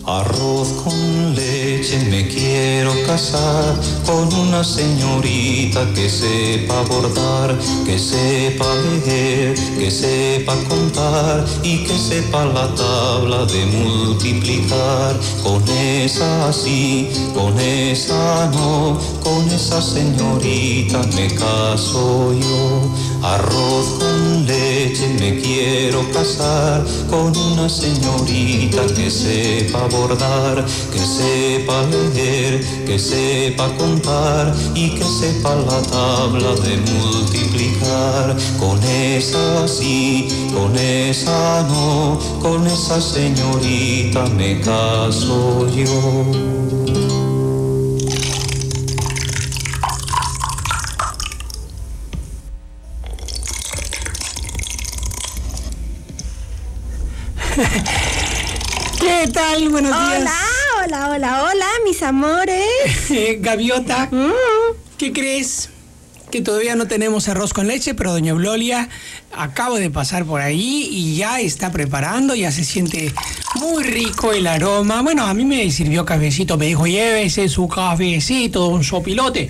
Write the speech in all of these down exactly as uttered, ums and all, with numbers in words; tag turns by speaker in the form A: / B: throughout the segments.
A: Arroz con leche, me quiero casar con una señorita que sepa bordar, que sepa leer, que sepa contar y que sepa la tabla de multiplicar. Con esa sí, con esa no, con esa señorita me caso yo. Arroz con leche, me quiero casar con una señorita que sepa bordar, que sepa leer, que sepa contar y que sepa la tabla de multiplicar. Con esa sí, con esa no, con esa señorita me caso yo.
B: ¿Qué tal? Buenos
C: hola,
B: días.
C: Hola, hola, hola, hola, mis amores.
B: Gaviota,
C: Mm.
B: ¿qué crees? Que todavía no tenemos arroz con leche, pero doña Eulolia acabo de pasar por ahí y ya está preparando, ya se siente muy rico el aroma. Bueno, a mí me sirvió cafecito, me dijo, llévese su cafecito, un sopilote.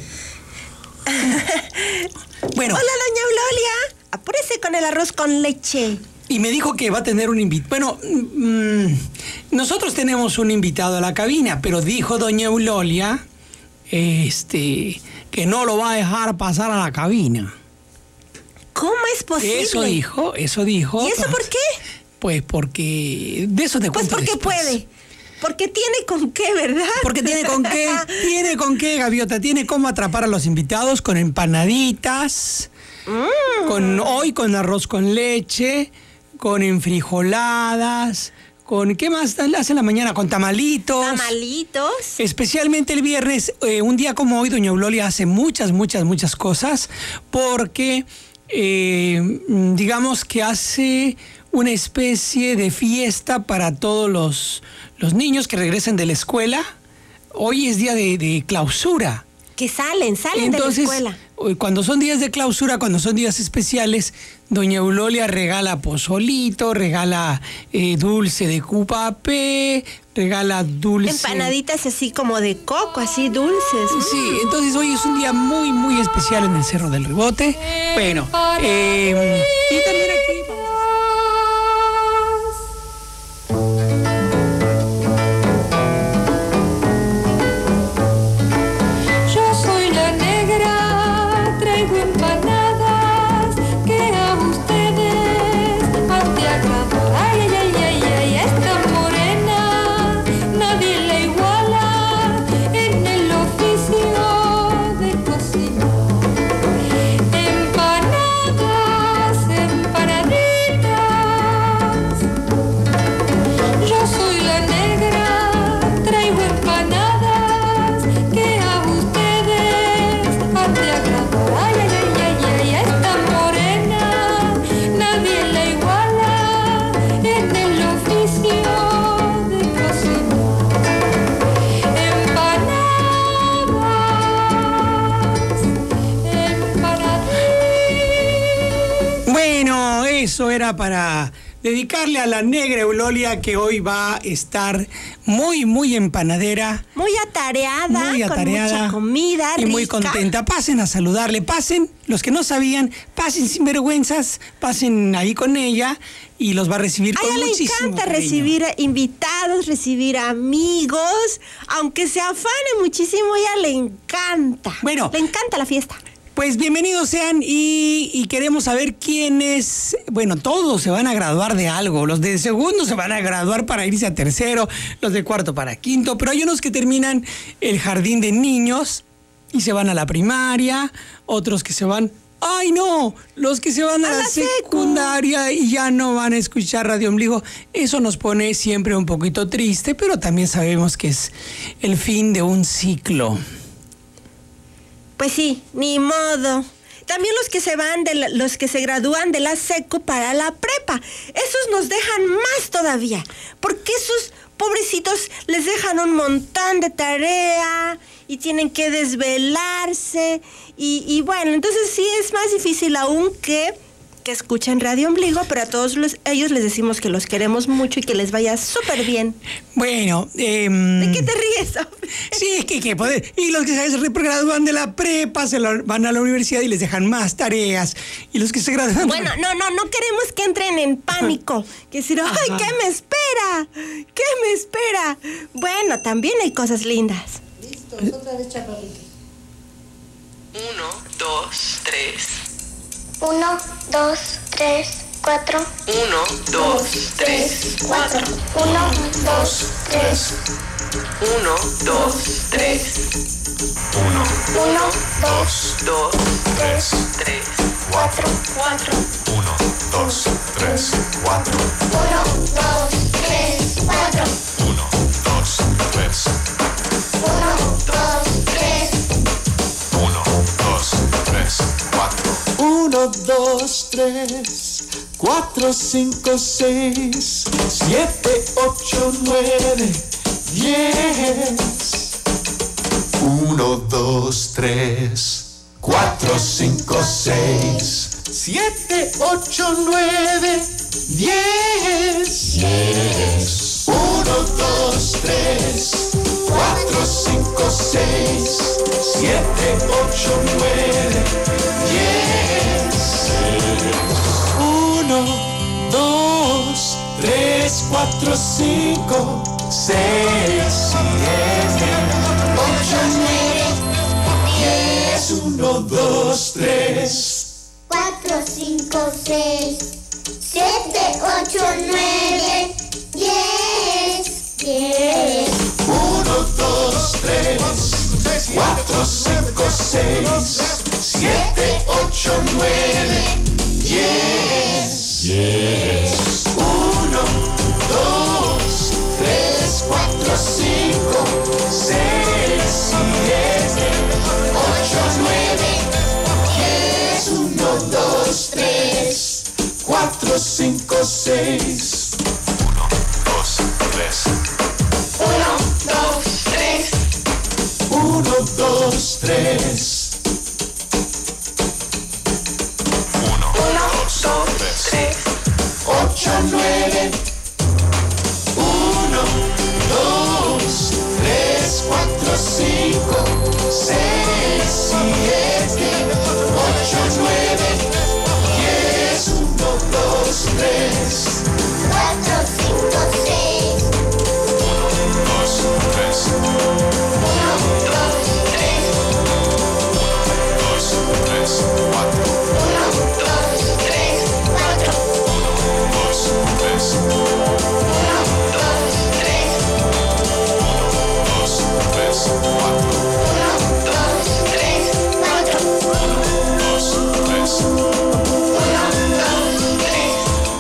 B: Bueno.
C: Hola, doña Eulolia, apúrese con el arroz con leche.
B: Y me dijo que va a tener un invitado. Bueno, mmm, nosotros tenemos un invitado a la cabina, pero dijo doña Eulolia este, que no lo va a dejar pasar a la cabina.
C: ¿Cómo es posible?
B: Eso dijo, eso dijo.
C: ¿Y eso por qué?
B: Pues porque de eso te
C: Pues
B: cuento
C: porque
B: después.
C: puede. Porque tiene con qué, ¿verdad?
B: Porque tiene con qué, tiene con qué, Gaviota, tiene cómo atrapar a los invitados con empanaditas, mm. con hoy con arroz con leche, con enfrijoladas, con ¿qué más hace en la mañana? Con tamalitos.
C: Tamalitos.
B: Especialmente el viernes, eh, un día como hoy, doña Eulolia hace muchas, muchas, muchas cosas porque, eh, digamos que hace una especie de fiesta para todos los, los niños que regresan de la escuela. Hoy es día de, de clausura.
C: Que salen, salen
B: Entonces,
C: de la escuela.
B: Cuando son días de clausura, cuando son días especiales, doña Eulolia regala pozolito, regala eh, dulce de cupapé, regala dulce...
C: Empanaditas así como de coco, así dulces.
B: Sí, entonces hoy es un día muy, muy especial en el Cerro del Rebote. Bueno, eh, y también aquí... Eso era para dedicarle a la negra Eulolia, que hoy va a estar muy, muy empanadera.
C: Muy atareada,
B: muy atareada
C: con mucha comida
B: y
C: rica.
B: muy contenta. Pasen a saludarle, pasen, los que no sabían, pasen sin vergüenzas, pasen ahí con ella y los va a recibir con muchísimo cariño. A ella le encanta
C: recibir invitados, recibir amigos, aunque se afane muchísimo, a ella le encanta.
B: Bueno.
C: Le encanta la fiesta.
B: Pues bienvenidos sean y, y queremos saber quiénes, bueno, todos se van a graduar de algo, los de segundo se van a graduar para irse a tercero, los de cuarto para quinto, pero hay unos que terminan el jardín de niños y se van a la primaria, otros que se van, ¡ay no! Los que se van a, a la, la secundaria y ya no van a escuchar Radio Ombligo, eso nos pone siempre un poquito triste, pero también sabemos que es el fin de un ciclo.
C: Pues sí, ni modo. También los que se van, de la, los que se gradúan de la secu para la prepa. Esos nos dejan más todavía. Porque esos pobrecitos les dejan un montón de tarea y tienen que desvelarse. Y, y bueno, entonces sí es más difícil aún que que escuchan Radio Ombligo, pero a todos los, ellos les decimos que los queremos mucho y que les vaya súper bien.
B: Bueno, eh,
C: ¿de qué te ríes?
B: Sí, es que, que poder. Y los que se gradúan de la prepa se lo, van a la universidad y les dejan más tareas. Y los que se gradúan.
C: Bueno, no, no, no queremos que entren en pánico. Que decir, ay, Ajá. ¿qué me espera? ¿Qué me espera? Bueno, también hay cosas lindas.
D: Listo, otra vez, chaparrito.
E: Uno, dos, tres.
F: Uno, dos, tres, cuatro.
E: Uno, dos, tres, cuatro.
F: Uno, dos, tres.
E: Uno, dos, tres.
F: Uno, uno,
E: dos, dos, tres, tres,
F: cuatro,
E: cuatro.
G: Uno, dos, tres, cuatro.
F: Uno, dos, tres, cuatro.
G: Uno, dos, tres.
F: Uno, dos, tres.
G: Uno, dos, tres, cuatro.
H: Uno, dos, tres, cuatro, cinco, seis, siete, ocho, nueve, diez.
G: Uno, dos, tres, cuatro, cinco, seis,
H: siete, ocho, nueve, diez.
G: diez.
H: Uno, dos, tres, cuatro, cinco, seis, siete, ocho, nueve, diez. Uno, dos, tres, cuatro, cinco, seis, siete, ocho, nueve, diez. Uno, dos, tres,
F: cuatro, cinco, seis, siete, ocho, nueve, diez. Diez.
H: Uno, dos, tres, cuatro, cinco, seis, siete, ocho, nueve, diez.
G: diez.
H: Uno, dos, tres, cuatro, cinco, seis, siete, ocho, nueve, diez. Uno, dos, tres, cuatro, cinco, seis.
G: Uno, dos, tres.
E: Uno, dos, tres.
H: Uno, dos, tres.
G: Uno,
E: Uno,
G: dos,
E: dos,
G: tres.
E: tres.
H: Ocho, nueve. Uno, dos, tres, cuatro, cinco, seis, siete, ocho, nueve, diez. Uno, dos, tres,
F: Cuatro, cinco, seis.
G: Uno, dos, tres.
E: Uno, dos, tres.
G: Dos, tres, cuatro.
E: Uno, dos, tres, cuatro.
G: Dos, tres.
E: Uno, dos, tres.
G: Dos, tres, cuatro.
E: Uno, dos, tres, cuatro.
G: Dos, tres.
E: Uno, dos, tres.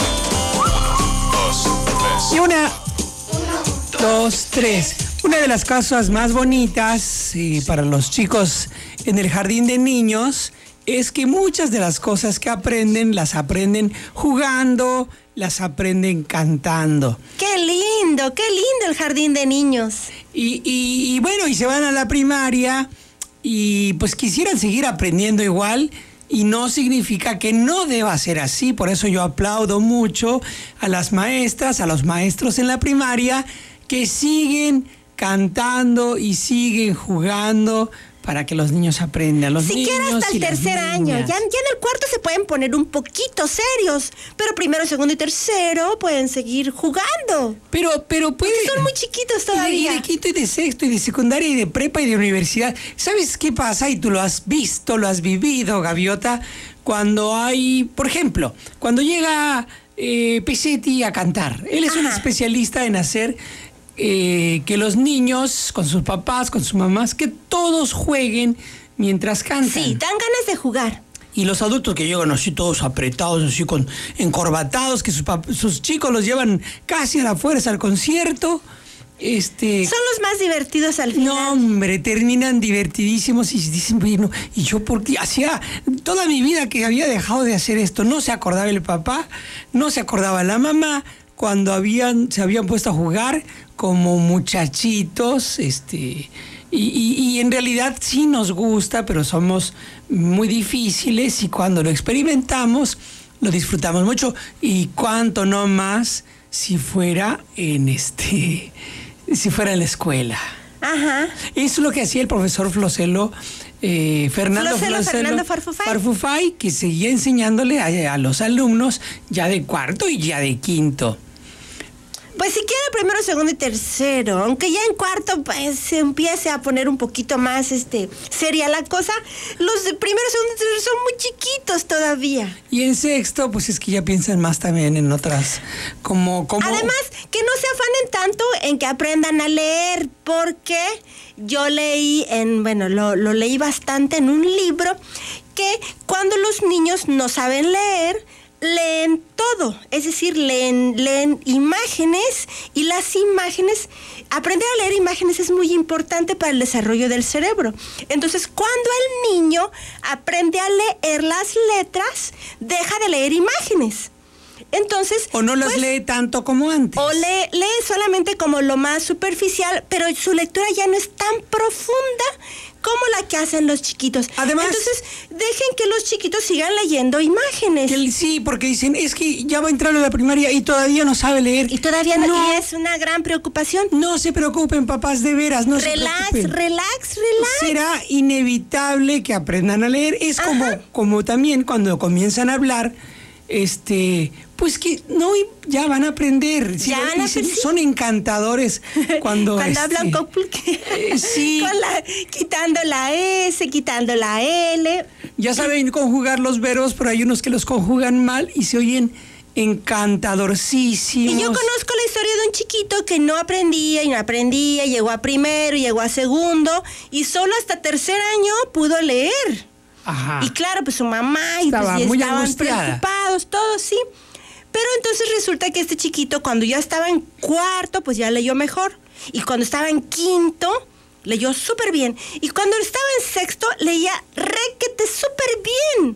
G: Dos, tres.
B: Y una, dos, tres. Una de las cosas más bonitas eh, para los chicos en el jardín de niños es que muchas de las cosas que aprenden las aprenden jugando, las aprenden cantando.
C: ¡Qué lindo! ¡Qué lindo el jardín de niños!
B: Y, y, y bueno, y se van a la primaria y pues quisieran seguir aprendiendo igual. Y no significa que no deba ser así. Por eso yo aplaudo mucho a las maestras, a los maestros en la primaria que siguen cantando y siguen jugando para que los niños aprendan. Los
C: Siquiera
B: niños
C: hasta el
B: y las
C: tercer año. Ya,
B: niñas.
C: ya en el cuarto se pueden poner un poquito serios. Pero primero, segundo y tercero pueden seguir jugando.
B: Pero, pero puede.
C: Son muy chiquitos
B: Y de, y
C: todavía.
B: de quinto y de sexto y de secundaria y de prepa y de universidad. ¿Sabes qué pasa? Y tú lo has visto, lo has vivido, Gaviota. Cuando hay, por ejemplo, cuando llega eh, Pesetti a cantar. Él es un
C: Ajá.
B: especialista en hacer eh, que los niños, con sus papás, con sus mamás, que todos jueguen mientras cantan.
C: Sí, dan ganas de jugar.
B: Y los adultos que llegan así todos apretados, así con encorbatados, que sus, pap- sus chicos los llevan casi a la fuerza al concierto. Este,
C: Son los más divertidos al final.
B: no, hombre, terminan divertidísimos y dicen, bueno, y yo porque hacía toda mi vida que había dejado de hacer esto, no se acordaba el papá, no se acordaba la mamá, cuando habían, se habían puesto a jugar como muchachitos, este, y, y, y en realidad sí nos gusta, pero somos muy difíciles y cuando lo experimentamos, lo disfrutamos mucho. Y cuánto no más si fuera en este, si fuera en la escuela.
C: Ajá.
B: Eso es lo que hacía el profesor Floselo, eh, Fernando
C: Floselo,
B: Floselo,
C: Fernando Farfufay.
B: Farfufay, que seguía enseñándole a, a los alumnos ya de cuarto y ya de quinto.
C: Pues siquiera primero, segundo y tercero, aunque ya en cuarto pues se empiece a poner un poquito más este seria la cosa, los de primero, segundo y tercero son muy chiquitos todavía.
B: Y en sexto, pues es que ya piensan más también en otras, como... como...
C: Además, que no se afanen tanto en que aprendan a leer, porque yo leí en, bueno, lo, lo leí bastante en un libro, que cuando los niños no saben leer, leen todo, es decir, leen, leen imágenes, y las imágenes, aprender a leer imágenes es muy importante para el desarrollo del cerebro. Entonces, cuando el niño aprende a leer las letras, deja de leer imágenes. Entonces,
B: o no las
C: pues,
B: lee tanto como antes.
C: O lee, lee solamente como lo más superficial, pero su lectura ya no es tan profunda como la que hacen los chiquitos.
B: Además,
C: entonces, dejen que los chiquitos sigan leyendo imágenes.
B: Que, sí, porque dicen, es que ya va a entrar a la primaria y todavía no sabe leer.
C: Y todavía no,
B: no
C: y es una gran preocupación.
B: No se preocupen, papás, de veras, no
C: relax,
B: se preocupen.
C: Relax, relax,
B: Será inevitable que aprendan a leer. Es como, como también cuando comienzan a hablar, este... Pues que no, ya van a aprender. Si
C: ya van a
B: dicen,
C: aprender.
B: Son encantadores cuando...
C: cuando
B: este,
C: hablan con...
B: eh, sí.
C: Con la, quitando la S, quitando la L.
B: Ya saben conjugar los verbos, pero hay unos que los conjugan mal y se oyen encantadorcísimos.
C: Y yo conozco la historia de un chiquito que no aprendía y no aprendía, llegó a primero, llegó a segundo, y solo hasta tercer año pudo leer.
B: Ajá.
C: Y claro, pues su mamá y
B: Estaba
C: pues, y
B: muy
C: estaban
B: angustiada.
C: preocupados, todos, sí. Pero entonces resulta que este chiquito, cuando ya estaba en cuarto, pues ya leyó mejor. Y cuando estaba en quinto, leyó súper bien. Y cuando estaba en sexto, leía requete súper bien.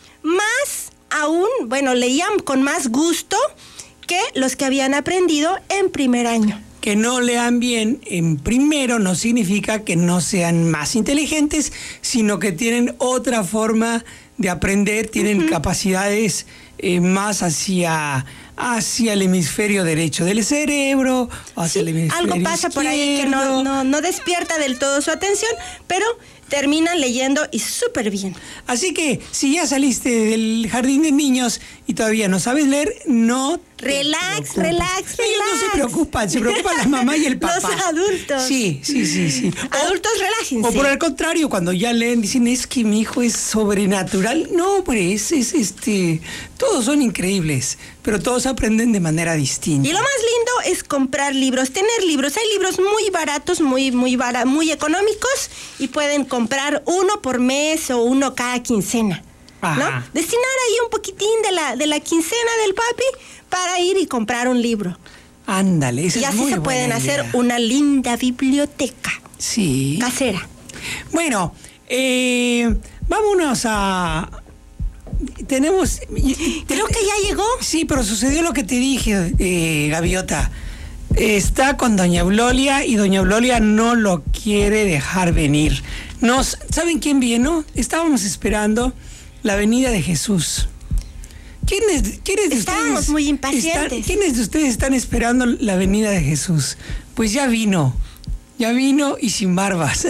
C: Más aún, bueno, leían con más gusto que los que habían aprendido en primer año.
B: Que no lean bien en primero no significa que no sean más inteligentes, sino que tienen otra forma de aprender, tienen uh-huh. capacidades eh, más hacia, hacia el hemisferio derecho del cerebro, hacia
C: sí,
B: el hemisferio
C: algo pasa
B: izquierdo.
C: por ahí que no, no, no despierta del todo su atención, pero terminan leyendo y súper bien.
B: Así que si ya saliste del jardín de niños y todavía no sabes leer, no
C: Relax, relax, relax.
B: Ellos no se preocupan, se preocupan la mamá y el papá.
C: Los adultos.
B: Sí, sí, sí, sí.
C: Adultos,
B: o,
C: relájense.
B: O por el contrario, cuando ya leen, dicen, es que mi hijo es sobrenatural. No, hombre, es, es este... Todos son increíbles, pero todos aprenden de manera distinta.
C: Y lo más lindo es comprar libros, tener libros. Hay libros muy baratos, muy, muy, bara, muy económicos, y pueden comprar uno por mes o uno cada quincena. ¿No? Destinar ahí un poquitín de la, de la quincena del papi para ir y comprar un libro.
B: Ándale, esa
C: y
B: es
C: así
B: muy
C: se pueden
B: buena
C: hacer
B: idea.
C: una linda biblioteca.
B: Sí.
C: Casera.
B: Bueno, eh, vámonos a... Tenemos...
C: Creo que ya llegó.
B: Sí, pero sucedió lo que te dije, eh, Gaviota. Está con doña Eulolia y doña Eulolia no lo quiere dejar venir. Nos, ¿saben quién vino? Estábamos esperando la venida de Jesús. ¿Quiénes, quiénes de
C: Estábamos
B: ustedes
C: muy impacientes.
B: están, ¿Quiénes de ustedes están esperando la venida de Jesús? Pues ya vino. Ya vino y sin barbas.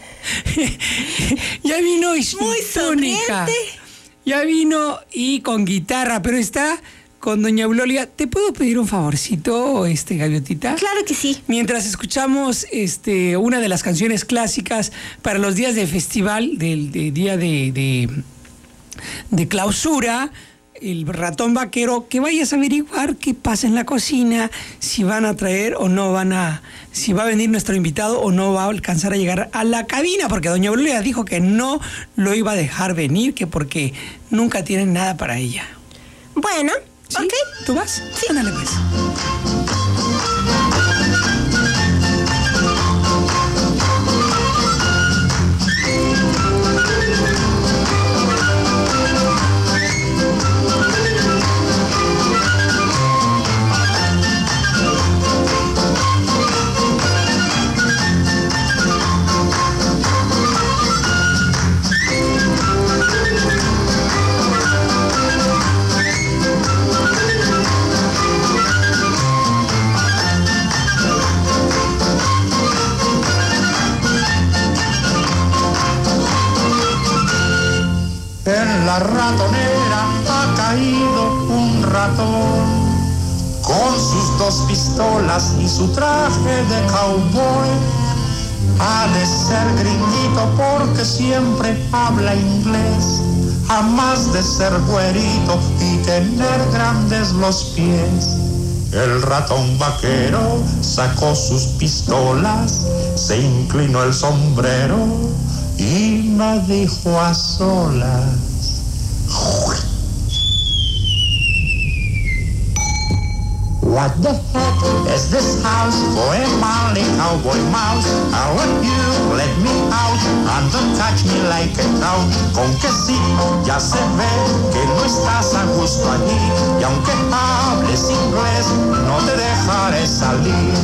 B: Ya vino y sin
C: muy
B: túnica.
C: sonriente.
B: Ya vino y con guitarra, pero está con doña Eulolia. ¿Te puedo pedir un favorcito, este, Gaviotita?
C: Claro que sí.
B: Mientras escuchamos este, una de las canciones clásicas para los días de festival, del de día de, de, de clausura, el ratón vaquero, que vayas a averiguar qué pasa en la cocina, si van a traer o no van a, si va a venir nuestro invitado o no va a alcanzar a llegar a la cabina, porque doña Eulolia dijo que no lo iba a dejar venir, que porque nunca tienen nada para ella.
C: Bueno,
B: ¿Sí?
C: ok.
B: ¿Tú vas?
C: Sí.
B: Ándale pues.
I: la ratonera ha caído un ratón. Con sus dos pistolas y su traje de cowboy, ha de ser gringuito porque siempre habla inglés, a más de ser güerito y tener grandes los pies. El ratón vaquero sacó sus pistolas, se inclinó el sombrero y me dijo a solas: what the heck is this house for a manly cowboy mouse? I want you, let me out, and don't catch me like a trout. Con que sí, ya se ve que no estás a gusto allí, y aunque hables inglés, no te dejaré salir.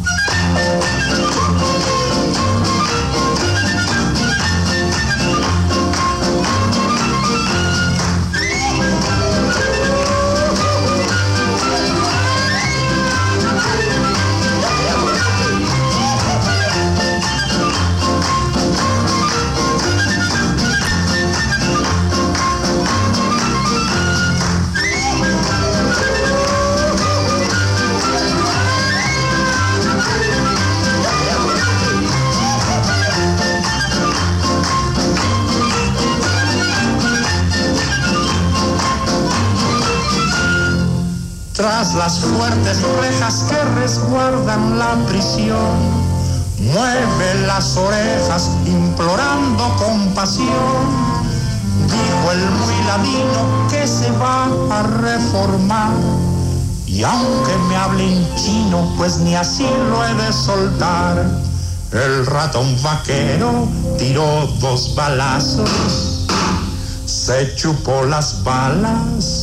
I: Tras las fuertes rejas que resguardan la prisión, mueve las orejas implorando compasión. Dijo el muy ladino que se va a reformar, y aunque me hable en chino, pues ni así lo he de soltar. El ratón vaquero tiró dos balazos, se chupó las balas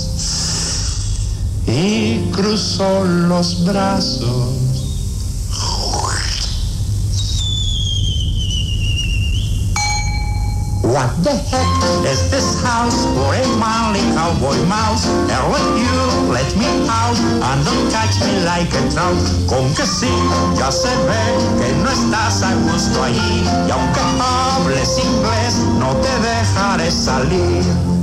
I: y cruzó los brazos. What the heck is this house for a manly cowboy mouse? I want you, let me out, and don't catch me like a trout. Con que sí, ya se ve que no estás a gusto allí, y aunque hables inglés, no te dejaré salir.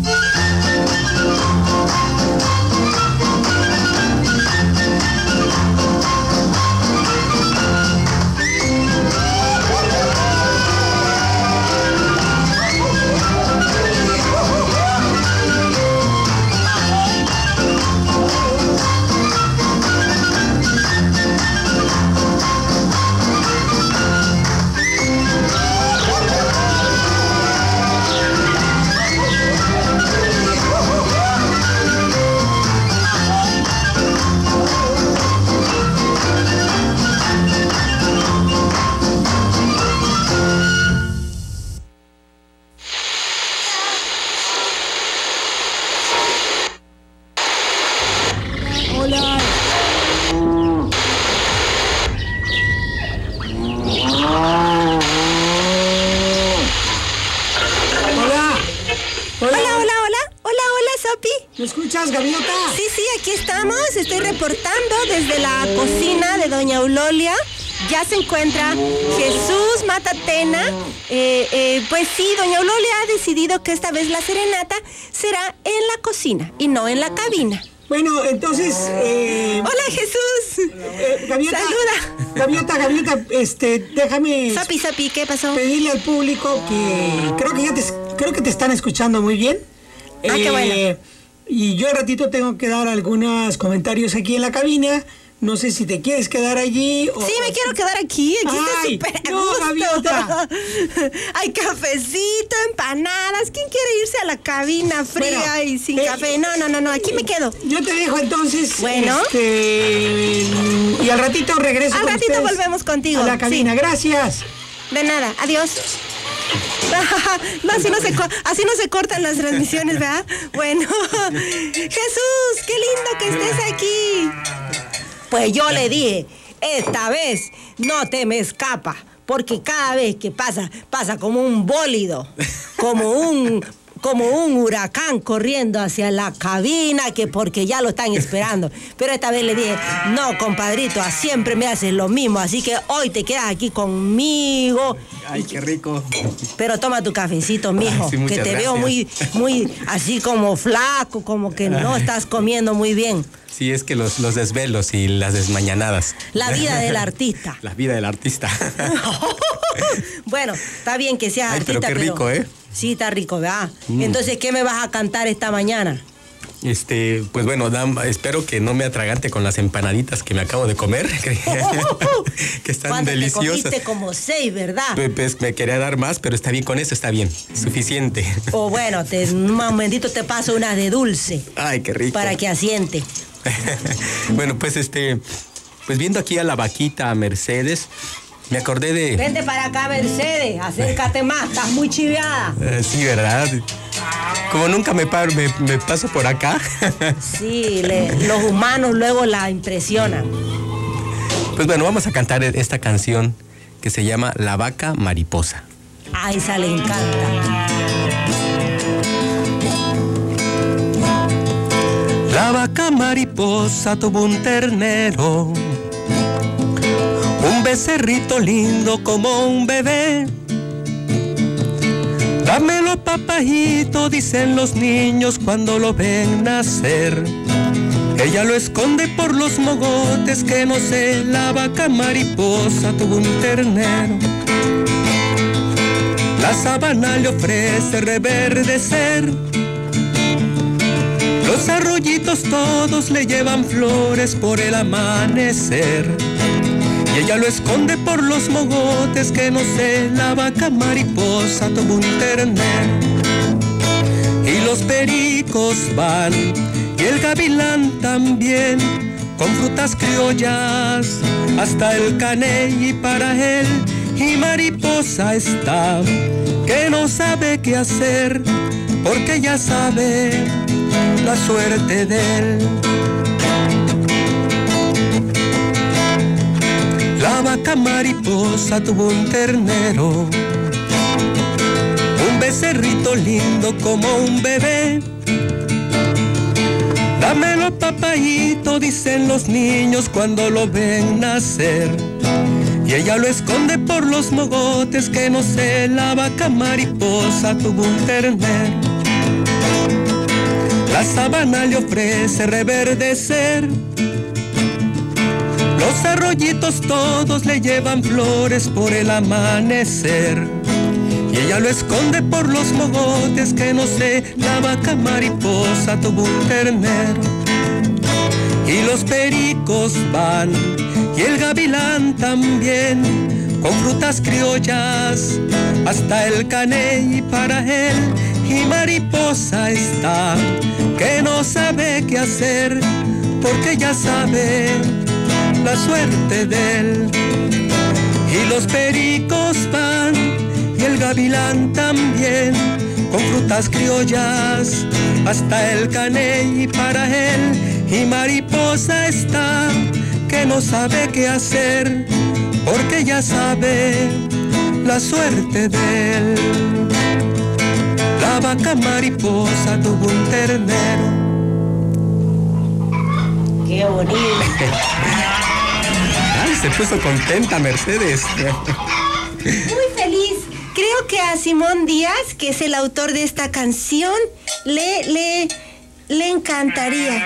B: ¿Me escuchas, Gaviota?
C: Sí, sí, aquí estamos. Estoy reportando desde la cocina de Doña Eulolia. Ya se encuentra Jesús Matatena. Eh, eh, pues sí, Doña Eulolia ha decidido que esta vez la serenata será en la cocina y no en la cabina.
B: Bueno, entonces... Eh,
C: ¡Hola, Jesús!
B: Eh, Gaviota,
C: ¡Saluda!
B: Gaviota, Gaviota, este, déjame...
C: Sopi, Sopi, ¿qué pasó?
B: Pedirle al público que... Creo que ya te, creo que te están escuchando muy bien.
C: Ah, eh, qué bueno.
B: Y yo al ratito tengo que dar algunos comentarios aquí en la cabina. No sé si te quieres quedar allí o...
C: Sí, me quiero quedar aquí. Aquí
B: Ay,
C: está súper a
B: no,
C: gusto.
B: Gaviota.
C: Hay cafecito, empanadas. ¿Quién quiere irse a la cabina fría bueno, y sin eh, café? No, no, no, no. Aquí me quedo.
B: Yo te dejo entonces.
C: Bueno.
B: Este, y al ratito regreso.
C: Al
B: con
C: ratito volvemos contigo.
B: A la cabina. Sí. Gracias.
C: De nada. Adiós. No, así no, se, así no se cortan las transmisiones, ¿verdad? Bueno, Jesús, qué lindo que estés aquí. Pues yo le dije, esta vez no te me escapa, porque cada vez que pasa, pasa como un bólido, como un como un huracán corriendo hacia la cabina, que porque ya lo están esperando. Pero esta vez le dije, no, compadrito, siempre me haces lo mismo, así que hoy te quedas aquí conmigo.
J: Ay, qué rico.
C: Pero toma tu cafecito, mijo,
J: Ay, sí,
C: que te
J: gracias.
C: veo muy, muy así como flaco, como que no estás comiendo muy bien.
J: Sí, es que los, los desvelos y las desmañanadas.
C: La vida del artista.
J: La vida del artista.
C: Bueno, está bien que seas
J: Ay,
C: artista,
J: pero qué rico, ¿eh?
C: Sí, está rico, ¿verdad?
J: Mm.
C: Entonces, ¿qué me vas a cantar esta mañana?
J: Este, pues bueno, Dan, espero que no me atragante con las empanaditas que me acabo de comer, que, que están
C: Cuando
J: deliciosas.
C: te comiste como seis, ¿verdad?
J: Pues, pues me quería dar más, pero está bien, con eso está bien, suficiente.
C: O bueno, te, en un momentito te paso unas de dulce.
J: Ay, qué rico.
C: Para que asiente.
J: Bueno, pues este, pues viendo aquí a la vaquita, a Mercedes, me acordé de...
C: Vente para acá, Mercedes, acércate más, estás muy chiveada.
J: Eh, sí, ¿verdad? Como nunca me, paro, me, me paso por acá.
C: Sí, le, los humanos luego la impresionan.
J: Pues bueno, vamos a cantar esta canción que se llama La Vaca Mariposa.
C: A esa le encanta.
J: La vaca mariposa tuvo un ternero, un becerrito lindo como un bebé. Dámelo, papajito, dicen los niños cuando lo ven nacer. Ella lo esconde por los mogotes que no sé. La vaca mariposa tuvo un ternero. La sabana le ofrece reverdecer. Los arroyitos todos le llevan flores por el amanecer. Y ella lo esconde por los mogotes que no sé. La vaca mariposa tuvo un ternero. Y los pericos van, y el gavilán también, con frutas criollas hasta el caney para él. Y mariposa está, que no sabe qué hacer, porque ya sabe la suerte de él. La vaca mariposa tuvo un ternero, un becerrito lindo como un bebé. Dámelo, papajito, dicen los niños cuando lo ven nacer. Y ella lo esconde por los mogotes que no sé. La vaca mariposa tuvo un ternero. La sabana le ofrece reverdecer. Los arroyitos todos le llevan flores por el amanecer. Y ella lo esconde por los mogotes que no sé. La vaca mariposa tuvo un ternero. Y los pericos van, y el gavilán también, con frutas criollas hasta el caney para él. Y mariposa está, que no sabe qué hacer, porque ya sabe la suerte de él. Y los pericos van, y el gavilán también, con frutas criollas hasta el caney para él. Y mariposa está, que no sabe qué hacer, porque ya sabe la suerte de él. La vaca mariposa tuvo un ternero.
C: Qué bonito.
J: Ay, se puso contenta Mercedes.
C: Muy feliz. Creo que a Simón Díaz, que es el autor de esta canción, le, le, le encantaría.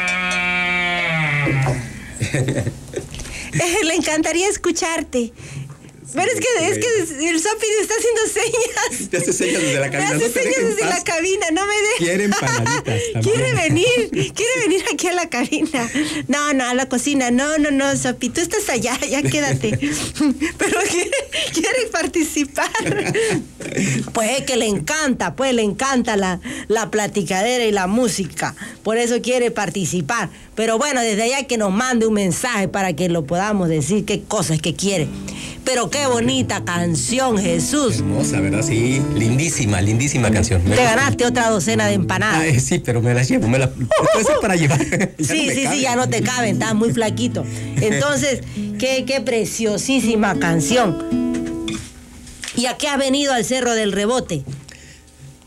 C: Le encantaría escucharte. Pero es que, es que el Sopi está haciendo señas.
J: Te hace señas desde la cabina.
C: Me hace
J: No te
C: señas
J: dejes
C: desde
J: paz.
C: la cabina, no me dejes.
J: Quiere empanaditas también.
C: Quiere venir, quiere venir aquí a la cabina. No, no, a la cocina. No, no, no, Sopi, tú estás allá, ya quédate. Pero quiere, quiere participar. Pues es que le encanta, pues le encanta la, la platicadera y la música. Por eso quiere participar. Pero bueno, desde allá que nos mande un mensaje para que lo podamos decir qué cosas que quiere. Pero qué bonita canción, Jesús.
J: Hermosa, ¿verdad? Sí, lindísima, lindísima canción. Me
C: Te
J: gusta.
C: ganaste otra docena de empanadas.
J: Ay, sí, pero me las llevo, me las puede ser para llevar. Ya
C: Sí,
J: no me
C: sí,
J: caben.
C: sí, ya no te caben, estás muy flaquito. Entonces, qué, qué preciosísima canción. ¿Y a qué has venido al Cerro del Rebote?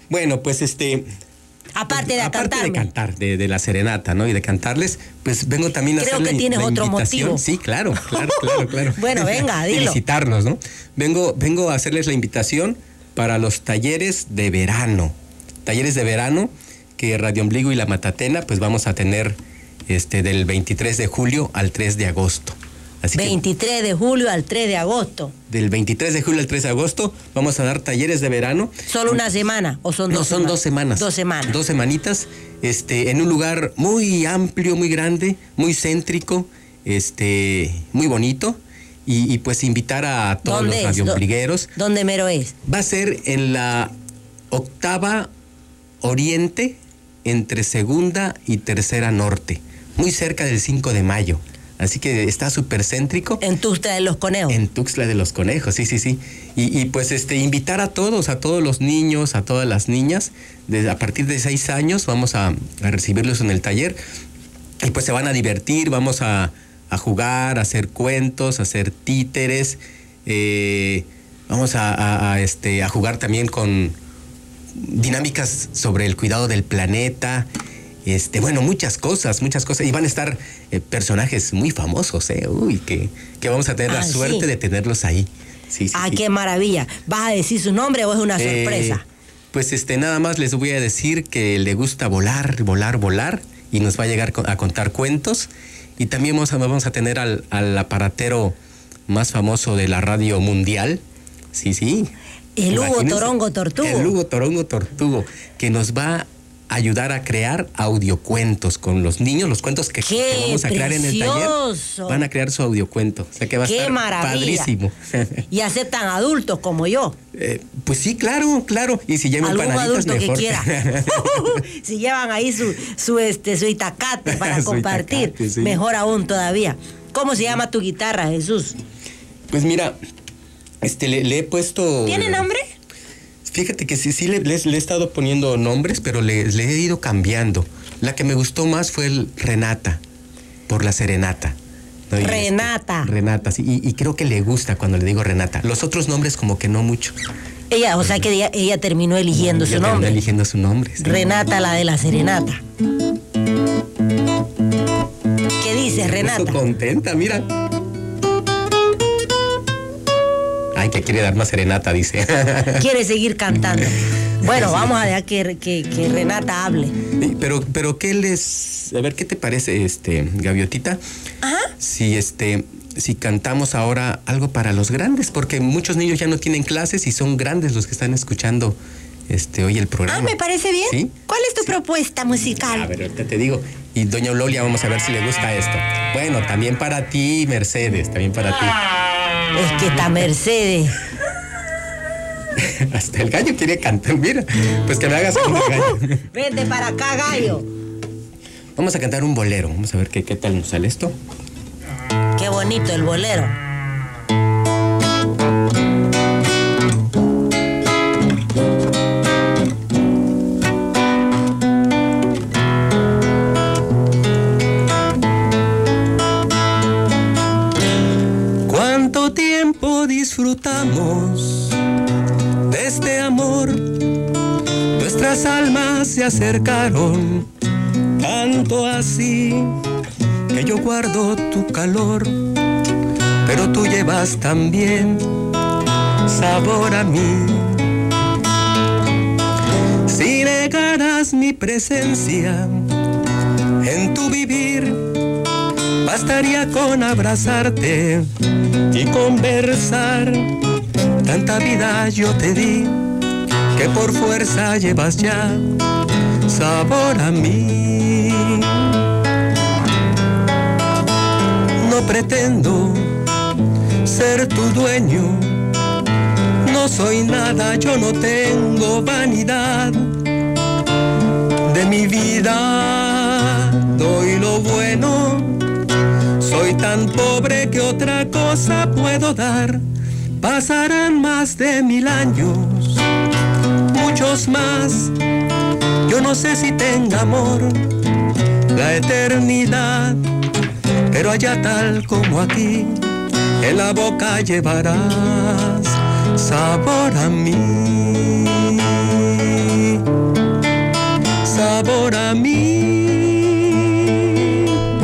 J: Bueno, pues este...
C: Aparte de
J: Aparte
C: cantarme.
J: de cantar, de, de la serenata, ¿no? Y de cantarles, pues vengo también a
C: Creo
J: hacer
C: que
J: la,
C: tienes
J: la
C: otro
J: invitación.
C: motivo.
J: Sí, claro, claro, claro, claro.
C: Bueno, venga, dilo.
J: Felicitarnos, ¿no? Vengo, vengo a hacerles la invitación para los talleres de verano. Talleres de verano que Radio Ombligo y La Matatena, pues vamos a tener este del veintitrés de julio al tres de agosto. Así
C: veintitrés de julio al tres de agosto.
J: Del veintitrés de julio al tres de agosto vamos a dar talleres de verano.
C: ¿Solo una semana o son
J: No,
C: dos
J: son
C: semanas?
J: dos semanas.
C: Dos semanas.
J: Dos semanitas, este, en un lugar muy amplio, muy grande, muy céntrico, este, muy bonito. Y, y pues invitar a todos los radioombligueros.
C: ¿Dónde mero es?
J: Va a ser en la octava oriente, entre segunda y tercera norte, muy cerca del cinco de mayo. Así que está súper céntrico.
C: En Tuxtla de los Conejos.
J: En Tuxtla de los Conejos, sí, sí, sí. Y, y pues este, invitar a todos, a todos los niños, a todas las niñas, desde, a partir de seis años vamos a, a recibirlos en el taller. Y pues se van a divertir, vamos a, a jugar, a hacer cuentos, a hacer títeres. Eh, vamos a, a, a, este, a jugar también con dinámicas sobre el cuidado del planeta. Este, bueno, muchas cosas, muchas cosas. Y van a estar eh, personajes muy famosos, ¿eh? Uy, que, que vamos a tener
C: ah,
J: la suerte
C: sí.
J: de tenerlos ahí. Sí, sí,
C: ah,
J: sí.
C: qué maravilla. ¿Vas a decir su nombre o es una
J: Eh,
C: sorpresa?
J: Pues este, nada más les voy a decir que le gusta volar, volar, volar. Y nos va a llegar a contar cuentos. Y también vamos a, vamos a tener al, al aparatero más famoso de la radio mundial. Sí, sí.
C: El Hugo
J: Imagínense.
C: Torongo Tortugo.
J: El Hugo Torongo Tortugo, que nos va ayudar a crear audiocuentos con los niños, los cuentos que, que vamos a crear en el taller. Van a crear su audiocuento. O sea que va a
C: ¡Qué
J: estar
C: maravilla!
J: padrísimo.
C: Y aceptan adultos como yo.
J: Eh, pues sí, claro, claro. Y si llevan
C: Algún
J: panaditas,
C: adulto
J: mejor.
C: que quiera. Si llevan ahí su, su, este, su itacate para
J: Su
C: compartir,
J: itacate, sí.
C: mejor aún todavía. ¿Cómo se llama tu guitarra, Jesús?
J: Pues mira, este le, le he puesto.
C: ¿Tiene nombre?
J: Fíjate que sí, sí le, le- le he estado poniendo nombres, pero le, le he ido cambiando. La que me gustó más fue el Renata, por la serenata. ¿no? Y
C: Renata.
J: este, Renata, sí. Y, y creo que le gusta cuando le digo Renata. Los otros nombres como que no mucho.
C: Ella, o sea que ella, ella terminó eligiendo
J: Ya
C: su
J: terminé
C: nombre.
J: eligiendo su nombre. sí.
C: Renata, la de la serenata. ¿Qué dice
J: Se
C: Renata?
J: puso contenta, mira. Ay, que quiere dar más serenata, dice.
C: Quiere seguir cantando. Bueno, vamos a dejar que, que, que Renata hable.
J: Sí, Pero, pero ¿qué les... A ver, ¿qué te parece, este, Gaviotita?
C: Ajá.
J: Si, este, si cantamos ahora algo para los grandes, porque muchos niños ya no tienen clases y son grandes los que están escuchando este, hoy el programa.
C: Ah, me parece bien.
J: ¿Sí?
C: ¿Cuál es tu propuesta musical?
J: A ver, ahorita te digo. Y doña Eulolia, vamos a ver si le gusta esto. Bueno, también para ti, Mercedes, también para ti.
C: Es que está Mercedes.
J: Hasta el gallo quiere cantar, mira. Pues que me hagas con el gallo.
C: Vente para acá, gallo.
J: Vamos a cantar un bolero. Vamos a ver qué, qué tal nos sale esto.
C: Qué bonito el bolero.
J: ¿Cuánto tiempo disfrutamos de este amor? Nuestras almas se acercaron tanto así que yo guardo tu calor, pero tú llevas también sabor a mí. Si negaras mi presencia en tu vivir, bastaría con abrazarte y conversar. Tanta vida yo te di que por fuerza llevas ya sabor a mí. No pretendo ser tu dueño, no soy nada, yo no tengo vanidad. De mi vida doy lo bueno, soy tan pobre que otra cosa puedo dar. Pasarán más de mil años, muchos más. Yo no sé si tenga amor la eternidad, pero allá tal como aquí, en la boca llevarás sabor a mí. para mí.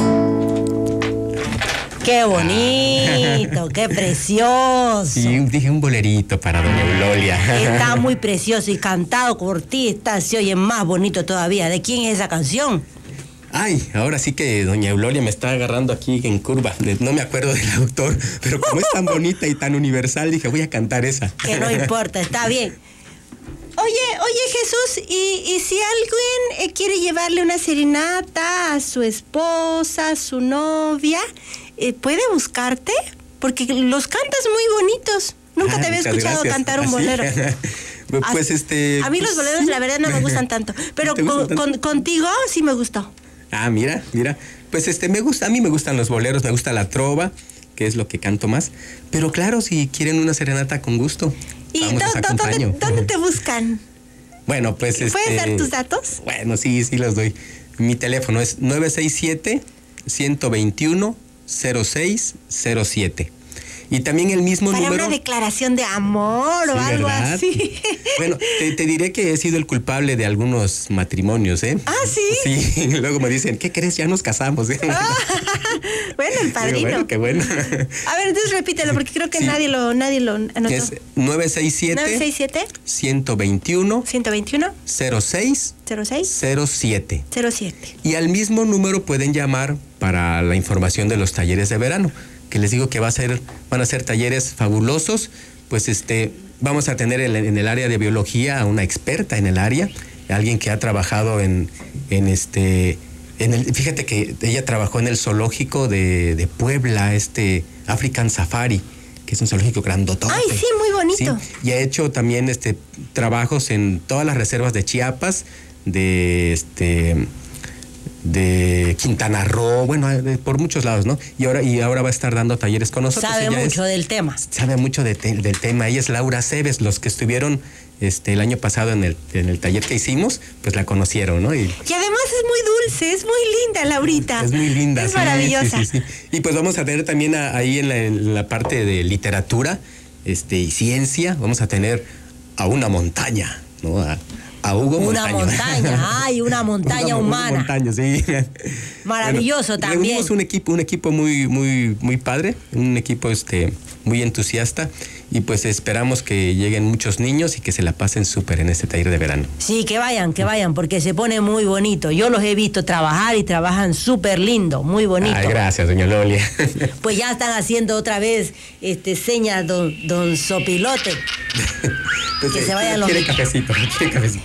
C: ¡Qué bonito! ¡Qué precioso!
J: Sí, dije un bolerito para doña Eulolia.
C: Está muy precioso y cantado por ti, está, se oye más bonito todavía. ¿De quién es esa canción?
J: Ay, ahora sí que doña Eulolia me está agarrando aquí en curva. No me acuerdo del autor, pero como es tan bonita y tan universal, dije, voy a cantar esa.
C: Que no importa, está bien. Oye, oye Jesús, ¿y, y si alguien eh, quiere llevarle una serenata a su esposa, a su novia, eh, puede buscarte? Porque los cantas muy bonitos. Nunca
J: Ah,
C: te había
J: muchas
C: escuchado
J: gracias.
C: cantar un
J: ¿Ah, sí?
C: bolero.
J: Pues este...
C: A mí los
J: pues,
C: boleros,
J: sí.
C: la verdad, no me gustan tanto. Pero
J: ¿Te gustan
C: con,
J: tanto?
C: con- contigo sí me gustó.
J: Ah, mira, mira. Pues este, me gusta, a mí me gustan los boleros, me gusta la trova, que es lo que canto más. Pero claro, si quieren una serenata con gusto,
C: ¿Y
J: vamos,
C: dó-
J: les
C: dó-
J: acompaño.
C: dónde, dónde te buscan?
J: Bueno, pues este...
C: ¿Puedes dar tus datos?
J: Bueno, sí, sí los doy. Mi teléfono es nueve seis siete, uno dos uno, cero seis cero siete. Y también el mismo
C: Para
J: número...
C: una declaración de amor o
J: Sí,
C: algo
J: ¿verdad?
C: así.
J: Bueno, te, te diré que he sido el culpable de algunos matrimonios, ¿eh?
C: Ah, ¿sí?
J: Sí, luego me dicen, ¿qué crees? Ya nos casamos, ¿eh?
C: Bueno, el
J: Digo,
C: padrino.
J: bueno, qué bueno.
C: A ver, entonces repítelo porque creo que
J: Sí.
C: nadie lo nadie lo anotó.
J: Es nueve seis siete,
C: nueve seis siete,
J: uno dos uno,
C: uno dos uno,
J: cero seis
C: cero seis
J: cero siete.
C: cero siete.
J: Y al mismo número pueden llamar para la información de los talleres de verano, que les digo que va a ser, van a ser talleres fabulosos. Pues este, vamos a tener en, en el área de biología a una experta en el área, alguien que ha trabajado en, en este, en el, fíjate que ella trabajó en el zoológico de, de Puebla, este African Safari, que es un zoológico grandotote.
C: Ay, sí, muy bonito.
J: Sí, y ha hecho también este trabajos en todas las reservas de Chiapas, de este de Quintana Roo, bueno, de- por muchos lados, ¿no? Y ahora y ahora va a estar dando talleres con nosotros.
C: Sabe
J: Ella
C: mucho
J: es-
C: del tema.
J: sabe mucho de te- del tema. Ella es Laura Cebes. Los que estuvieron este el año pasado en el, en el taller que hicimos, pues la conocieron, ¿no? Y
C: Y además es muy dulce, es muy linda, Laurita.
J: es muy linda.
C: Es
J: sí,
C: maravillosa.
J: sí, sí, sí. Y pues vamos a tener también a- ahí en la, en la parte de literatura este, y ciencia, vamos a tener a una montaña, ¿no? A, a Hugo
C: Una
J: Montaño.
C: montaña, ay, una montaña
J: Hugo
C: humana.
J: Montaño, sí.
C: Maravilloso
J: Bueno,
C: también.
J: reunimos un equipo, un equipo muy, muy, muy padre, un equipo este, muy entusiasta, y pues esperamos que lleguen muchos niños y que se la pasen súper en este taller de verano.
C: Sí, que vayan, que vayan, porque se pone muy bonito. Yo los he visto trabajar y trabajan súper lindo, muy bonito.
J: Ay, gracias, doña Lolia.
C: Pues ya están haciendo otra vez este señas don, don Sopilote.
J: Pues,
C: Que
J: eh,
C: se vayan los
J: quiere
C: niños.
J: cafecito, quiere cafecito.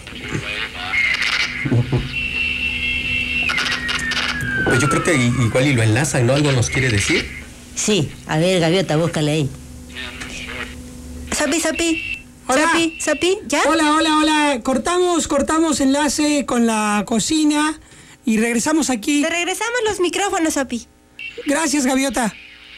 J: Pues yo creo que i- igual y lo enlazan, ¿no? ¿Algo nos quiere decir?
C: Sí, a ver, Gaviota, búscale ahí. Sapi, Sapi.
B: Hola.
C: Sapi, Sapi, ¿ya?
B: Hola, hola, hola. Cortamos, cortamos enlace con la cocina y regresamos aquí.
C: Te regresamos los micrófonos, Sapi.
B: Gracias, Gaviota.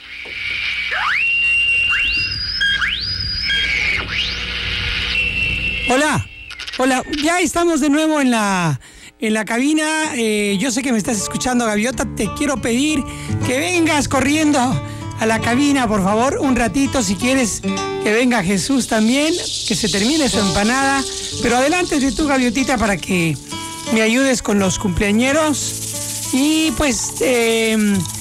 B: Hola, hola. Ya estamos de nuevo en la, en la cabina. Eh, yo sé que me estás escuchando, Gaviota. Te quiero pedir que vengas corriendo a la cabina, por favor, un ratito, si quieres que venga Jesús también, que se termine su empanada. Pero adelante de tu, Gaviotita, para que me ayudes con los cumpleañeros. Y pues... Eh,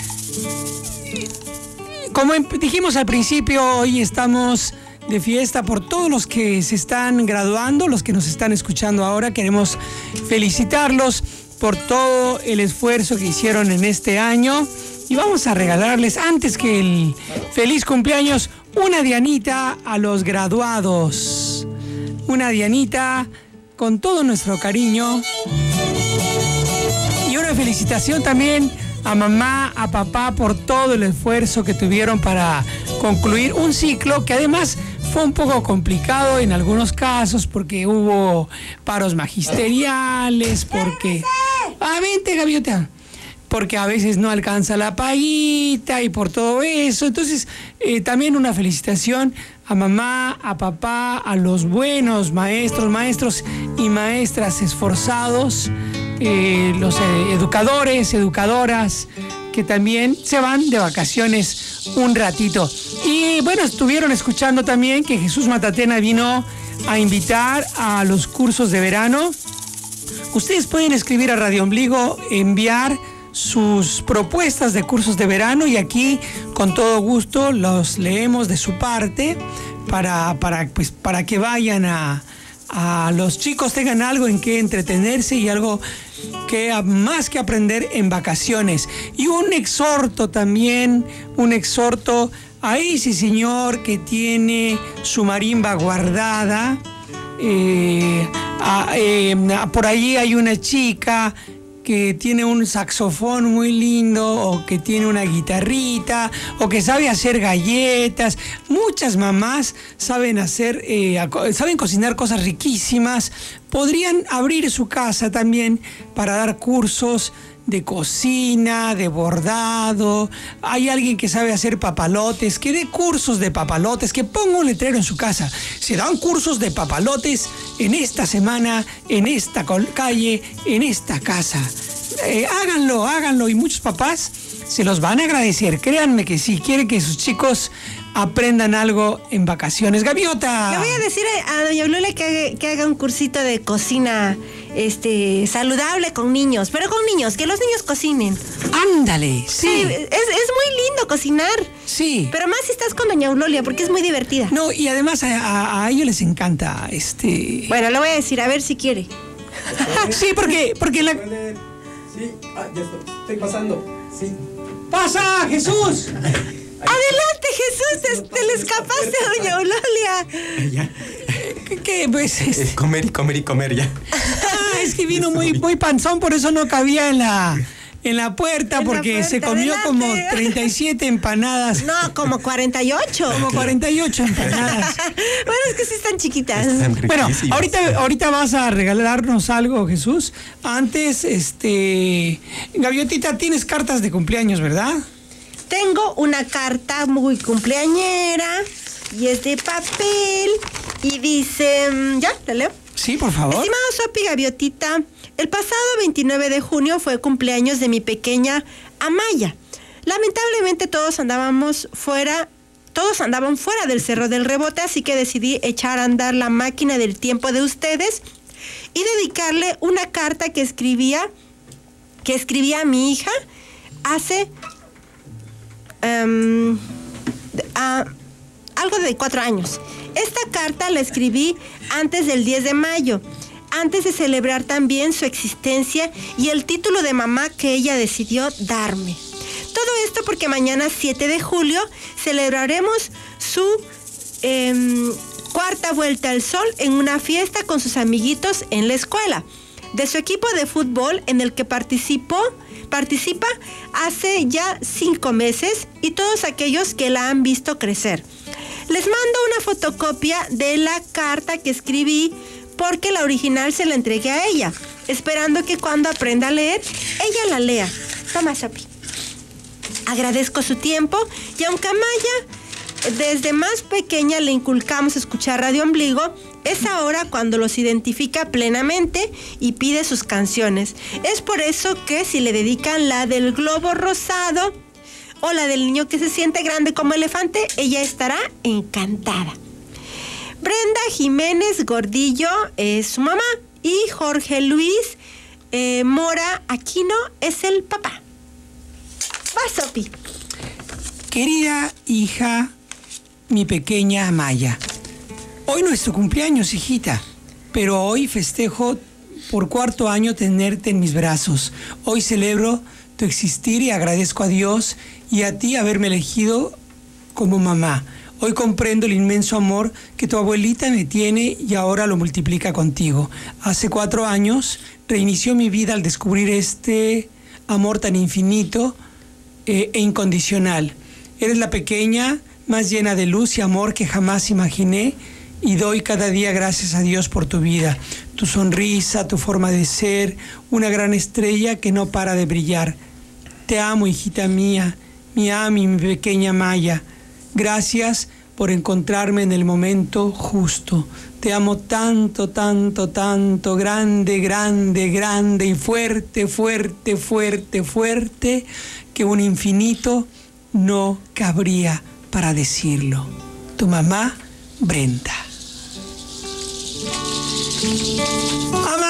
B: como em- dijimos al principio, hoy estamos de fiesta por todos los que se están graduando, los que nos están escuchando ahora. Queremos felicitarlos por todo el esfuerzo que hicieron en este año. Y vamos a regalarles, antes que el feliz cumpleaños, una dianita a los graduados. Una dianita con todo nuestro cariño. Y una felicitación también a mamá, a papá por todo el esfuerzo que tuvieron para concluir un ciclo que además fue un poco complicado en algunos casos porque hubo paros magisteriales, porque... Ah, vente, Gaviota. Porque a veces no alcanza la paguita y por todo eso. Entonces, eh, también una felicitación a mamá, a papá, a los buenos maestros, maestros y maestras esforzados, eh, los eh, educadores, educadoras, que también se van de vacaciones un ratito. Y bueno, estuvieron escuchando también que Jesús Matatena vino a invitar a los cursos de verano Ustedes pueden escribir a Radio Ombligo, enviar sus propuestas de cursos de verano y aquí con todo gusto los leemos de su parte para, para, pues, para que vayan a, a los chicos, tengan algo en que entretenerse y algo que más que aprender en vacaciones. Y un exhorto también, un exhorto a ese señor que tiene su marimba guardada. Eh, a, eh, por allí hay una chica que tiene un saxofón muy lindo o que tiene una guitarrita o que sabe hacer galletas. Muchas mamás saben hacer, eh, saben cocinar cosas riquísimas. Podrían abrir su casa también para dar cursos de cocina, de bordado. Hay alguien que sabe hacer papalotes, que dé cursos de papalotes, que ponga un letrero en su casa. Se dan cursos de papalotes en esta semana, en esta calle, en esta casa. Eh, háganlo, háganlo y muchos papás se los van a agradecer. Créanme que sí, quieren que sus chicos aprendan algo en vacaciones. Gaviota.
C: Le voy a decir a doña Eulalia que haga, que haga un cursito de cocina este saludable con niños, pero con niños, que los niños cocinen.
B: Ándale, sí.
C: sí es, es muy lindo cocinar.
B: Sí.
C: Pero más si estás con doña Eulalia, porque es muy divertida.
B: No, y además a, a, a ellos les encanta este.
C: Bueno, le voy a decir, a ver si quiere.
B: Sí, porque, porque la.
J: Sí, ah, ya estoy, estoy pasando. Sí.
B: ¡Pasa, Jesús!
C: Adelante, Jesús, te, te le escapaste a doña Eulalia.
J: Ya.
B: ¿Qué, qué pues? Es...
J: Eh, comer y comer y comer ya.
B: Ah, es que vino muy, muy panzón, por eso no cabía en la, en la puerta,
C: En la
B: porque
C: puerta,
B: se comió
C: adelante.
B: como treinta y siete empanadas.
C: No, como cuarenta y ocho.
B: Como cuarenta y ocho empanadas.
C: Bueno, es que sí están chiquitas.
J: Están
B: Bueno,
J: riquísimas.
B: ahorita, ahorita vas a regalarnos algo, Jesús. Antes, este... Gaviotita, tienes cartas de cumpleaños, ¿verdad?
C: Tengo una carta muy cumpleañera y es de papel y dice, ¿ya? ¿La leo?
B: Sí, por favor.
C: Estimado Sopi Gaviotita, el pasado veintinueve de junio fue cumpleaños de mi pequeña Amaya. Lamentablemente todos andábamos fuera, todos andaban fuera del Cerro del Rebote, así que decidí echar a andar la máquina del tiempo de ustedes y dedicarle una carta que escribía, que escribía a mi hija hace um, uh, algo de cuatro años. Esta carta la escribí antes del diez de mayo, antes de celebrar también su existencia y el título de mamá que ella decidió darme. Todo esto porque mañana siete de julio celebraremos su eh, cuarta vuelta al sol en una fiesta con sus amiguitos en la escuela. De su equipo de fútbol en el que participó, participa hace ya cinco meses y todos aquellos que la han visto crecer. Les mando una fotocopia de la carta que escribí porque la original se la entregué a ella, esperando que cuando aprenda a leer, ella la lea. Toma, Sopi. Agradezco su tiempo y aunque a Maya desde más pequeña le inculcamos escuchar Radio Ombligo, es ahora cuando los identifica plenamente y pide sus canciones. Es por eso que si le dedican la del globo rosado o la del niño que se siente grande como elefante, ella estará encantada. Brenda Jiménez Gordillo es su mamá y Jorge Luis eh, Mora Aquino es el papá. Va, Sopi.
B: Querida hija, mi pequeña Amaya, hoy no es tu cumpleaños, hijita, pero hoy festejo por cuarto año tenerte en mis brazos. Hoy celebro tu existir y agradezco a Dios y a ti haberme elegido como mamá. Hoy comprendo el inmenso amor que tu abuelita me tiene y ahora lo multiplica contigo. Hace cuatro años reinició mi vida al descubrir este amor tan infinito eh, e incondicional. Eres la pequeña más llena de luz y amor que jamás imaginé y doy cada día gracias a Dios por tu vida, tu sonrisa, tu forma de ser, una gran estrella que no para de brillar. Te amo, hijita mía, mi Ami, mi pequeña Maya. Gracias por encontrarme en el momento justo. Te amo tanto, tanto, tanto, grande, grande, grande y fuerte, fuerte, fuerte, fuerte, que un infinito no cabría para decirlo. Tu mamá, Brenda. Amaya.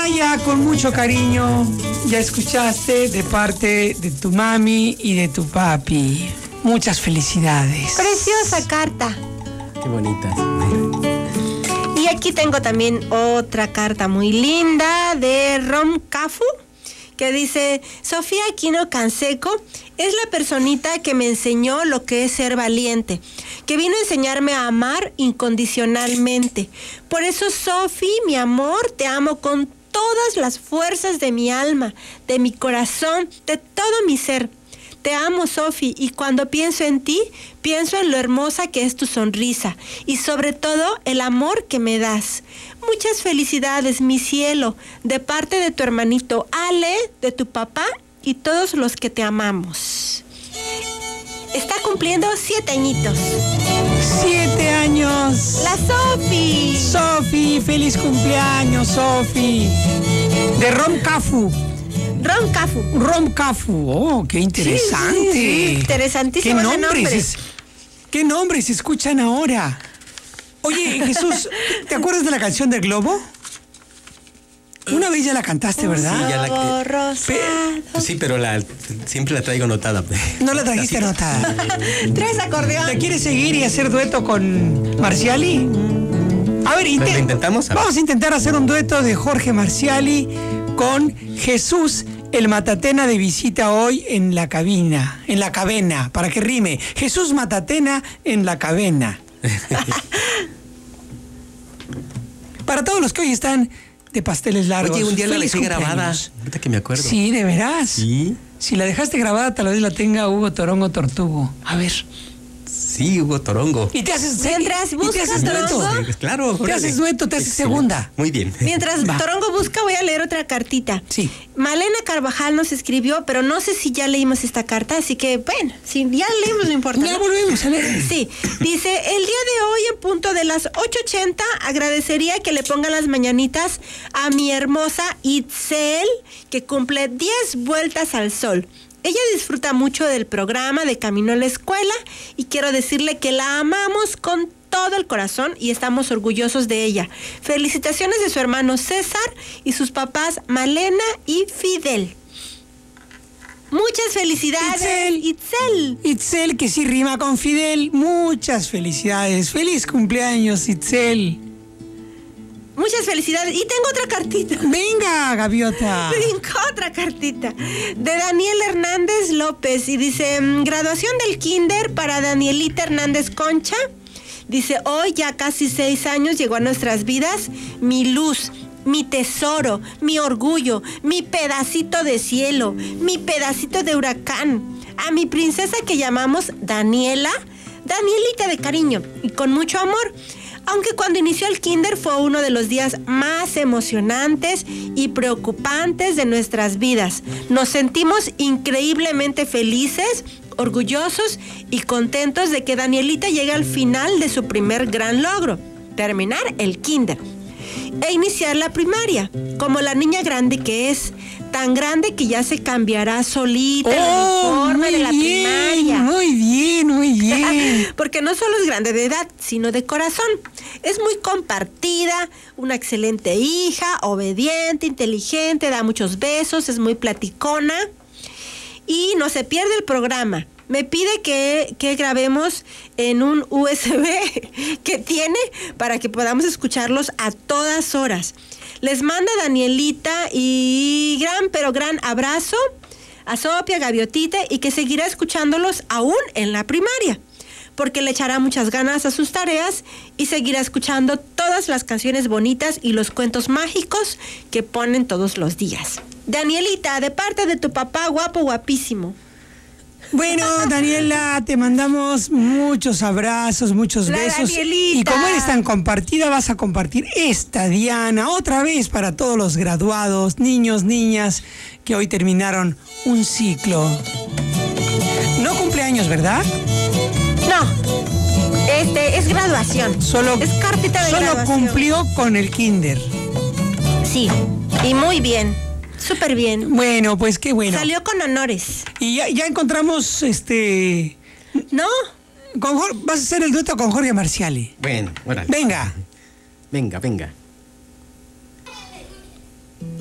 B: ya con mucho cariño, ya escuchaste de parte de tu mami y de tu papi. Muchas felicidades.
C: Preciosa carta.
J: Qué bonita.
C: Y aquí tengo también otra carta muy linda de Rom Cafu, que dice: Sofía Aquino Canseco es la personita que me enseñó lo que es ser valiente, que vino a enseñarme a amar incondicionalmente. Por eso, Sofi, mi amor, te amo con todas las fuerzas de mi alma, de mi corazón, de todo mi ser. Te amo, Sofi, y cuando pienso en ti, pienso en lo hermosa que es tu sonrisa y sobre todo el amor que me das. Muchas felicidades, mi cielo, de parte de tu hermanito Ale, de tu papá y todos los que te amamos. Está cumpliendo siete añitos.
B: Siete años.
C: La Sofi.
B: Sofi, feliz cumpleaños, Sofi. De Rom Cafu.
C: Rom Cafu.
B: Rom Cafu. Oh, qué interesante.
C: Sí, sí, sí. Interesantísimo.
B: ¿Qué
C: ese
B: nombres?
C: nombre.
B: Es- ¿Qué nombres se escuchan ahora? Oye, Jesús, ¿te acuerdas de la canción del globo? Una vez ya la cantaste, ¿verdad?
J: Sí, ya la-
C: Globo
J: Pe-
C: rosado.
J: Sí, pero la, siempre la traigo anotada.
B: No la trajiste anotada.
C: Tres acordeón.
B: ¿La quieres seguir y hacer dueto con Marciali? A ver, inte-
J: ¿Lo intentamos? A ver.
B: vamos a intentar hacer un dueto de Jorge Marciali con Jesús, el Matatena de visita hoy en la cabina, en la cabena, para que rime. Jesús Matatena en la cabena. Para todos los que hoy están de pasteles largos.
J: Oye, un día la
B: feliz
J: dejé grabada.
B: cumpleaños.
J: Ahorita que me acuerdo.
B: Sí, de veras.
J: Sí,
B: Si la dejaste grabada, tal vez la tenga Hugo Torongo Tortugo. A ver.
J: sí, Hugo Torongo.
B: Y te haces
C: Mientras
B: y te
C: buscas
B: haces dueto.
C: Torongo.
J: Sí, claro.
B: Te
J: órale.
B: haces dueto, te haces
J: Excelente.
B: segunda.
J: Muy bien.
C: Mientras
B: Va.
C: Torongo busca, voy a leer otra cartita.
B: Sí.
C: Malena Carvajal nos escribió, pero no sé si ya leímos esta carta, así que, bueno, si ya leímos, no importa.
B: Ya
C: ¿no?
B: volvemos a ver.
C: Sí, dice, el día de hoy en punto de las ocho ochenta agradecería que le pongan las mañanitas a mi hermosa Itzel, que cumple diez vueltas al sol. Ella disfruta mucho del programa de Camino a la Escuela y quiero decirle que la amamos con todo el corazón y estamos orgullosos de ella. Felicitaciones de su hermano César y sus papás Malena y Fidel. Muchas felicidades,
B: Itzel.
C: Itzel.
B: Itzel, que sí rima con Fidel. Muchas felicidades. Feliz cumpleaños, Itzel.
C: Muchas felicidades. Y tengo otra cartita.
B: Venga, gaviota.
C: Tengo otra cartita de Daniel Hernández López y dice, mm, graduación del kinder para Danielita Hernández Concha. Dice, hoy ya casi seis años llegó a nuestras vidas mi luz, mi tesoro, mi orgullo, mi pedacito de cielo, mi pedacito de huracán. A mi princesa que llamamos Daniela, Danielita de cariño y con mucho amor. Aunque cuando inició el kinder fue uno de los días más emocionantes y preocupantes de nuestras vidas. Nos sentimos increíblemente felices, orgullosos y contentos de que Danielita llegue al final de su primer gran logro, terminar el kinder e iniciar la primaria, como la niña grande que es, tan grande que ya se cambiará solita el uniforme
B: muy
C: de la
B: bien,
C: primaria.
B: muy bien, muy bien.
C: Porque no solo es grande de edad, sino de corazón. Es muy compartida, una excelente hija, obediente, inteligente, da muchos besos, es muy platicona y no se pierde el programa. Me pide que, que grabemos en un U S B que tiene para que podamos escucharlos a todas horas. Les manda Danielita y gran, pero gran abrazo a Sopia, Gaviotita y que seguirá escuchándolos aún en la primaria, porque le echará muchas ganas a sus tareas y seguirá escuchando todas las canciones bonitas y los cuentos mágicos que ponen todos los días. Danielita, de parte de tu papá guapo, guapísimo.
B: Bueno, Daniela, te mandamos muchos abrazos, muchos
C: La
B: besos.
C: Danielita.
B: Y como eres tan compartida, vas a compartir esta Diana otra vez para todos los graduados, niños, niñas, que hoy terminaron un ciclo. No cumpleaños, ¿verdad?
C: No, este es graduación.
B: Solo,
C: es cartita de
B: solo
C: graduación.
B: cumplió con el kinder.
C: Sí, y muy bien. Súper bien.
B: Bueno, pues qué bueno.
C: Salió con honores.
B: Y ya, ya encontramos este.
C: ¿No?
B: Con Jor- vas a hacer el dueto con Jorge Marciali.
J: Bueno, órale.
B: Venga.
J: Venga, venga.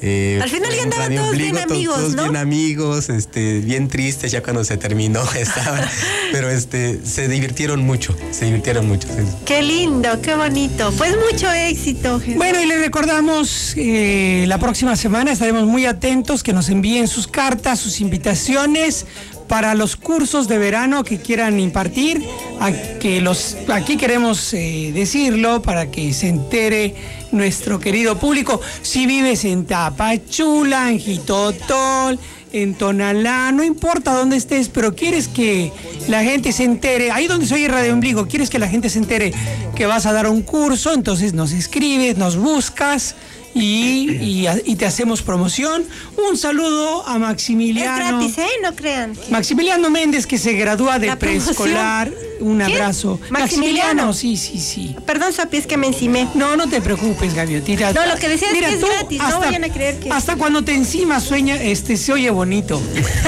J: Eh,
C: Al final ya
J: en
C: andaban
J: Radio
C: todos bien
J: Ombligo, to-
C: amigos,
J: todos
C: ¿no?
J: bien amigos, este, bien tristes ya cuando se terminó estaban, pero este, se divirtieron mucho, se divirtieron mucho. Sí.
C: Qué lindo, qué bonito. Pues mucho éxito, Jesús.
B: Bueno, y les recordamos, eh, la próxima semana estaremos muy atentos que nos envíen sus cartas, sus invitaciones para los cursos de verano que quieran impartir. A que los, aquí queremos eh, decirlo para que se entere nuestro querido público. Si vives en Tapachula, en Jitotol, en Tonalá, no importa dónde estés, pero quieres que la gente se entere, ahí donde soy Radio Ombligo, quieres que la gente se entere que vas a dar un curso, entonces nos escribes, nos buscas y, y, y te hacemos promoción. Un saludo a Maximiliano.
C: Es gratis, ¿eh? No crean.
B: Maximiliano Méndez, que se gradúa de
C: La promoción.
B: preescolar. Un
C: ¿Quién?
B: abrazo.
C: Maximiliano.
B: sí, sí, sí.
C: Perdón, Sopi, es que me encimé.
B: No, no te preocupes, Gaviotita.
C: No, lo que decía es
B: Mira,
C: que es
B: tú,
C: gratis, no vayan a creer que-
B: Hasta cuando te encimas sueña, este, se oye bonito.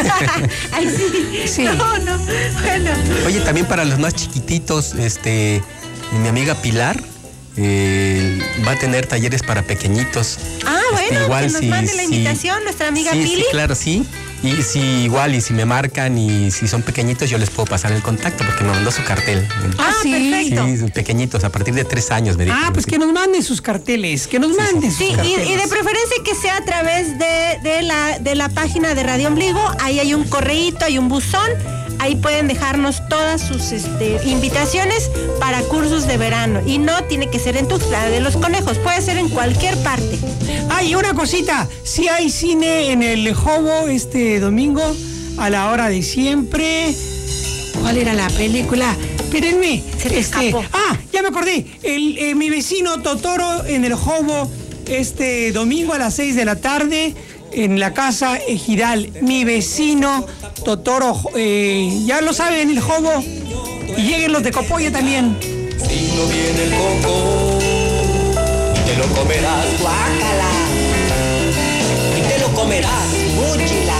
C: Ay, sí.
B: Sí.
C: No, no. Bueno.
J: Oye, también para los más chiquititos, este, mi amiga Pilar eh, va a tener talleres para pequeñitos.
C: Ah,
J: Este,
C: bueno,
J: igual
C: que nos
J: si-
C: mande la
J: si-
C: invitación nuestra amiga
J: sí,
C: Pili.
J: Sí, claro, sí. Y si igual, y si me marcan y si son pequeñitos, yo les puedo pasar el contacto porque me mandó su cartel.
C: Ah,
B: sí.
C: perfecto.
J: Sí, pequeñitos, a partir de tres años me dijo.
B: Ah, pues que nos manden sus carteles, que nos manden sus
C: Sí, y,
B: carteles.
C: y de preferencia que sea a través de, de, la, de la página de Radio Ombligo. Ahí hay un correíto, hay un buzón. Ahí pueden dejarnos todas sus este, invitaciones para cursos de verano. Y no tiene que ser en Tuxtla de los Conejos, puede ser en cualquier parte.
B: Ah, y una cosita, si hay cine en el Jobo este domingo a la hora de siempre. ¿Cuál era la película? Espérenme.
C: Se te escapó.
B: Ah, ya me acordé. El, eh, mi vecino Totoro en el Jobo este domingo a las seis de la tarde en la Casa Ejidal. Mi vecino Totoro, eh, ya lo saben, el Jobo. Y lleguen los de Copolla también.
K: Si no viene el coco, y te lo comerás, guácala, y te lo comerás, múchila.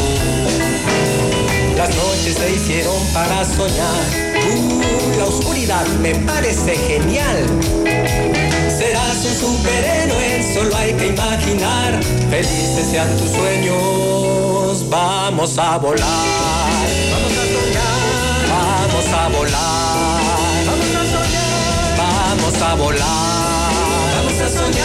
K: Las noches se hicieron para soñar, uh, la oscuridad me parece genial. Serás un superhéroe, solo hay que imaginar, felices sean tus sueños, vamos a volar, vamos a soñar, vamos a volar, vamos a soñar, vamos a volar, vamos a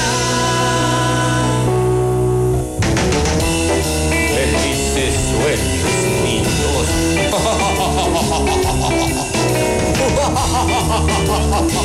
K: soñar. Felices sueños, niños.